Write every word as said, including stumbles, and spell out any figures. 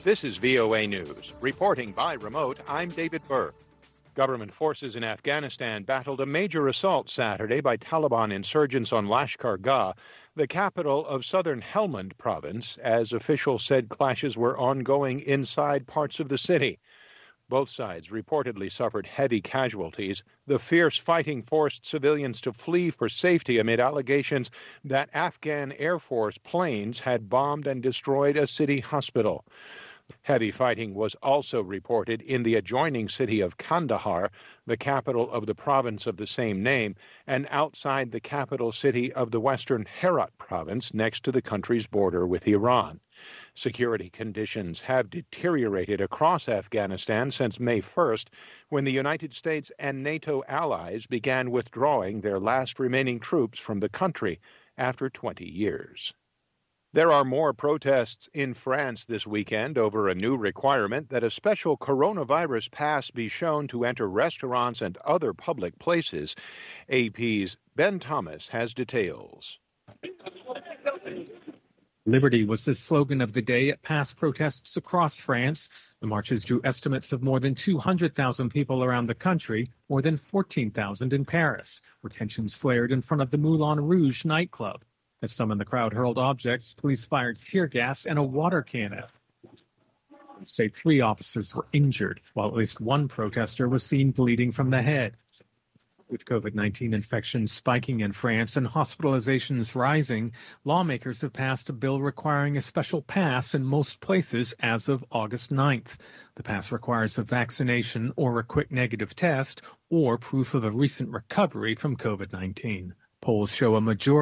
This is V O A News. Reporting by remote, I'm David Burke. Government forces in Afghanistan battled a major assault Saturday by Taliban insurgents on Lashkar Gah, the capital of southern Helmand province, as officials said clashes were ongoing inside parts of the city. Both sides reportedly suffered heavy casualties. The fierce fighting forced civilians to flee for safety amid allegations that Afghan Air Force planes had bombed and destroyed a city hospital. Heavy fighting was also reported in the adjoining city of Kandahar, the capital of the province of the same name, and outside the capital city of the western Herat province next to the country's border with Iran. Security conditions have deteriorated across Afghanistan since May first, when the United States and NATO allies began withdrawing their last remaining troops from the country after twenty years. There are more protests in France this weekend over a new requirement that a special coronavirus pass be shown to enter restaurants and other public places. A P's Ben Thomas has details. Liberty was the slogan of the day at past protests across France. The marches drew estimates of more than two hundred thousand people around the country, more than fourteen thousand in Paris, where tensions flared in front of the Moulin Rouge nightclub. As some in the crowd hurled objects, police fired tear gas and a water cannon. Say three officers were injured, while at least one protester was seen bleeding from the head. With COVID nineteen infections spiking in France and hospitalizations rising, lawmakers have passed a bill requiring a special pass in most places as of August ninth. The pass requires a vaccination or a quick negative test or proof of a recent recovery from COVID nineteen. Polls show a majority